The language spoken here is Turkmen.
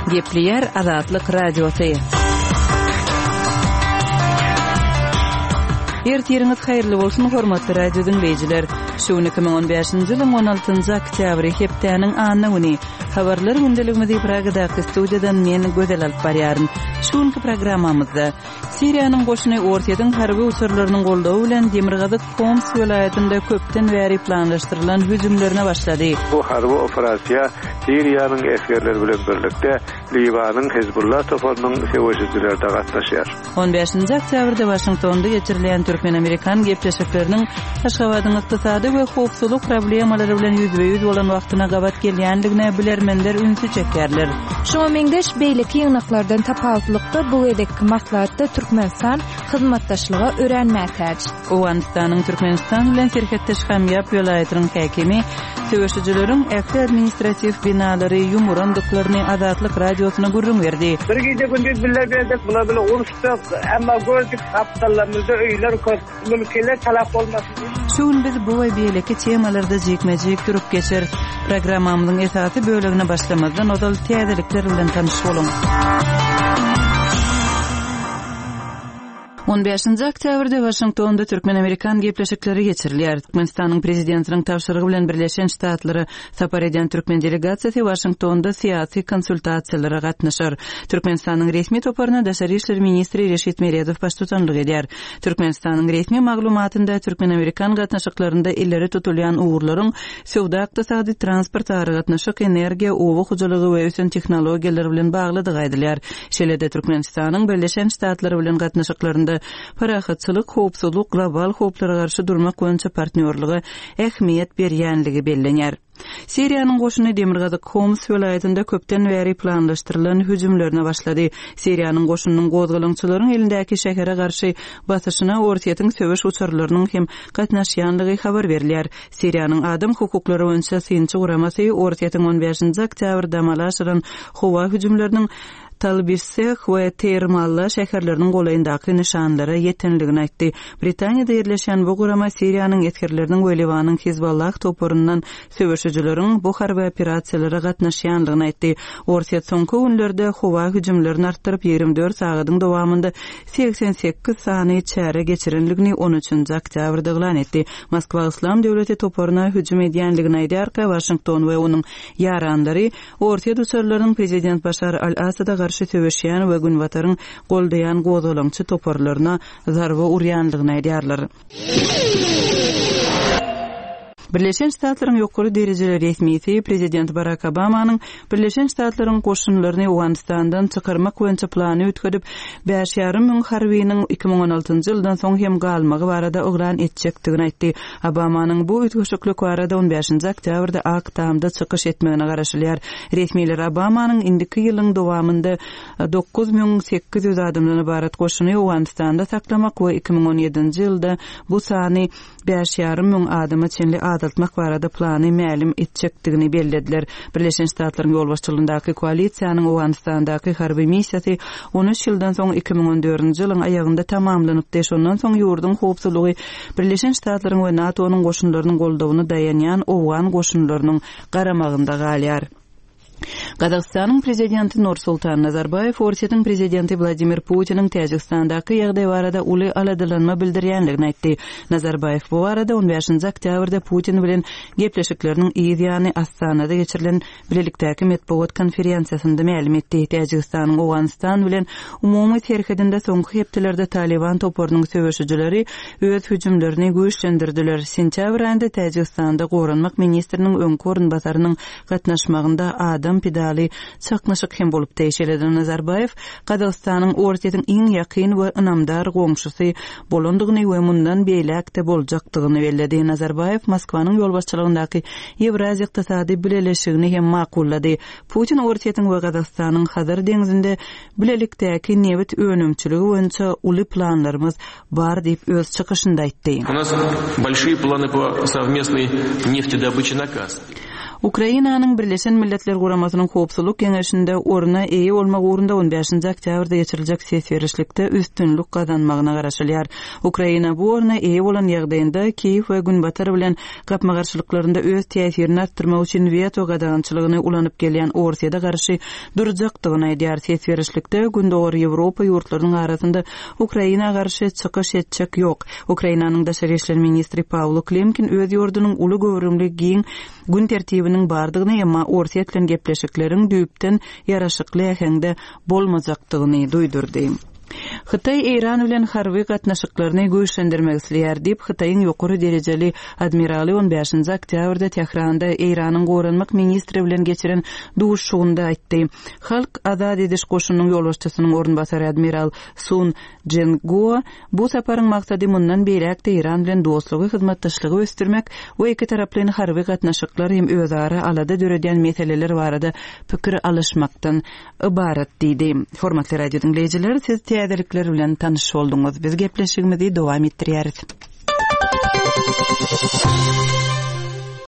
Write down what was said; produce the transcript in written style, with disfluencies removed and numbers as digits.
Gepleyer Azatlyk Radiosu. Ertiriniz hayırlı bolsun hormatly radio dinleyijiler. Şu 2015-nji ýylyň 16-njy oktýabry hepdeniň anyny güni. Habarlar gündeligimizi Pragadaky studiýadan men Gözel alyp barýaryn. Şuňky programmamyzda Siriýanyň goşuny ortadan harby uçurlarynyň goldawy bilen Demirgazyk Homs welaýatynda köpden bäri planlaşdyrylan hüjümlerine başlady. Bu harby operasiýa Siriýanyň eskerleri bilen birlikde Libanyň Hezbollah topunyň sewçilerinde gatnaşýar. 15-nji oktýabrda Washingtonda geçirilen Türkmen-Amerikan gepleşikleriniň Aşgabatyň ykdysady we howpsuzlyk problemalary bilen ýüzbe-ýüz bolan wagtyna gabat gelýänligine bilermenler ünsü çekerler. Şoňa meňdeş beýleki ýygnaklardan tapawutlykda bu edeki maklaratda Türkmenistan hyzmatdaşlyga öwrenmäkäç. Owganistanyň Türkmenistan bilen serhetdeş hamýap welaýatynyň häkimi söwüşçüleriň ähli administrativ binalary ýumurandyklaryny Azatlyk radiosyna gurrun berdi. Bir gece gündüz billerdik, bula uruştuk, ama gördük kaptallarımızda öyler mülkiler talap olmasın. Şuň biz bu we beýleki temalarda jekmejek durup geçer. Programmamyzyň esasy bölegine başlamazdan odal täzelikler bilen tanyş bolun. 15-nji oktýabrda Washingtonda Türkmen-Amerikan gepleşikleri geçirilýär. Türkmenistanyň prezidentiniň tapşyrygy bilen Birleşen Ştatlary sapar eden Türkmen delegasiýasy Washingtonda syýasy konsultasiýalara gatnaşar. Türkmenistanyň resmi toparyna Daşary işler ministri Reşit Meredow baş tutanlyk edýär. Türkmenistanyň resmi maglumatynda Türkmen-Amerikan gatnaşyklarynda illeri tutulýan uğurlaryň sowda, ykdysady, transport, gatnaşyk, energiýa, owa hujalygy we ösen tehnologiýalar bilen baglydygy aýdylýar. Şeýle-de Türkmenistanyň Birleşen Ştatlary bilen gatnaşyklarynda parahatçylyk, howpsuzlyk, global howplara garşy durmak boýunça partnerligi ähmiýet berýänligi bellenýär. Siriýanyň goşuny Demirgazyk Homs welaýatynda köpden bäri planlaşdyrylan hüjümlerine başlady. Siriýanyň goşunynyň gozgalançylaryň elindäki şähere garşy basyşyna ortaýatyň söwüş uçurlarynyň hem gatnaşýanlygy habar berilýär. Siriýanyň adam hukuklary boýunça synçy guramasy ortaýatyň 15-nji oktýabrda malaşyran howa hüjümleriniň Talbisek we Termalla şäherleriniň golayyndaky nişanlara ýetenligini aýtdy. Britaniýada ýerleşen bu gurama Siriýanyň etkerleriniň we Libanyň Hezbollah toporundan söwüşçüleriň bu harby operasiýalara gatnaşýanlygyny aýtdy. Ortaýat soňky günlerde howa hüjümlerini artdyryp 24 sagatyň dowamında 88 sany çäre geçirenligini 13-nji oktýabrda elan etdi. Moskwa Islam döwleti toporuna hüjüm edýänligini aýdýar, Washington we onuň ýarandary ortaýat uçurlarynyň prezident Bashar al-Asada garşy söwüşýän we günwataryň goldaýan gozgalançy toporlaryna zarba urýanlygyny aýdýarlar. Birleşen Ştatlaryň ýokary derejeli resmisi prezident Barack Obamanyň Birleşen Ştatlaryň goşunlaryny Owganistandan çykarmak boýunça plany ötkürip 5,5 müň harbynyň 2016-njy ýyldan soň hem galmagy barada oglan etjekdigini aýtdy. Obamanyň bu ötkürşüklik barada 15-nji oktýabrda Aktamda çykyş etmegine garaşylýar. Resmiler Obamanyň indiki ýylyň dowamında 9800 adamdan ibaret goşuny Owganistanda saklamak we 2017-nji ýylda bu sany 5,5 müň adamy çenli adatmak barada plany mälim etjekdigini bellediler. Birleşen Ştatlaryň ýolbaşçylygyndaky koalisiýanyň Owganistandaky harby missiýasy 13 ýyldan soň 2014-nji ýylyň aýagynda tamamlanypdy. Şondan soň ýurdun howpsuzlygy Birleşen Ştatlaryň we NATO-nyň goşunlarynyň goldawyny daýanýan Owgan goşunlarynyň garamagynda galýar. Kazakstanyň prezidenti Nursultan Nazarbayev ortaýatyň prezidenti Vladimir Putiniň Täjikstandaky ýagdaý barada uly aladylanma bildirýänligini aýtdy. Nazarbayev bu barada 15-nji oktýabrda Putin bilen gepleşikleriniň ýa-ni Astanada geçirilen bilelikdäki medeniýet konferensiýasynda mälim etdi. Täjikstanyň Owganistan bilen umumy terhidinde soňky hepdelerde Taliban toporunyň söwüşçüleri öz hüjümlerini güýçlendirdiler. Sentyabr aýynda Täjikstanda Goranmak ministriniň öňkü orunbasarynyň gatnaşmagynda adam pedali çaknaşyk hem bolup täşeleden Nazarbayev Kazakstanyň ortaýatyň iň ýakyn we ynamdar goňşusy bolandygyny we mundan beýlekde boljakdygyny belledi. Nazarbayev Moskwanyň ýolbaşçylygyndaky Ewraziýa ykdysady bileşigini hem makullady. Putin ortaýatyň we Kazakstanyň Hazar deňizinde bilelikdäki newit önümçüligi boýunça uly planlarymyz bar diýip öz çykyşynda aýtdy. У нас большие планы по совместной нефтедобыче на Каспии. Ukrainanyň Birleşen Milletler Guramasynyň Howpsuzlyk Keňeşinde orna eýe bolmak ugrunda 15-nji oktýabrda geçiriljek sesverişlikde üstünlük gazanmagyna garaşylýar. Ukraina bu orna eýe bolan ýagdaýynda Kiýew we Günbatar bilen gapma garşylyklarynda öz täsirini artdyrmak üçin veto gadagançylygyny ulanyp gelýän Orsiýada garşy durjakdygyny aýdýar. Sesverişlikde gündogry Ýewropa ýurtlarynyň arasynda Ukraina garşy çykyş etjek ýok. Ukrainanyň daşary işler ministri Pawlo Klemkin öz ýurdunyň uly göwrümli gün tertibiniň bardygyny emma Orsiýa bilen gepleşikleriň düýpden ýaraşykly ähengde bolmajakdygyny duýdurdy. Xitay Iran bilen harby gatnaşyklaryny güýçlendirmek isleýär diýip Xitaýyň ýokary derejeli admiraly 15-nji oktýabrda Tehranda Iranyň goranmak ministri bilen geçiren duşugynda aýtdy. Halk azad ediş goşunynyň ýolbaşçysynyň ornbasary admiral Sun Jin-go bu saparyň maksady mundan beýlekde Iran bilen dostlugy hyzmatdaşlygy ösdürmek we iki taraplyň harby gatnaşyklar hem özara alada döredýän meseleler barada pikir alışmakdan ibaret diýdi. Hormatly radio dinleýijiler, siz täzelikler bilen tanyş bolduňyz. Biz gepleşigimizi dowam etdirýäris.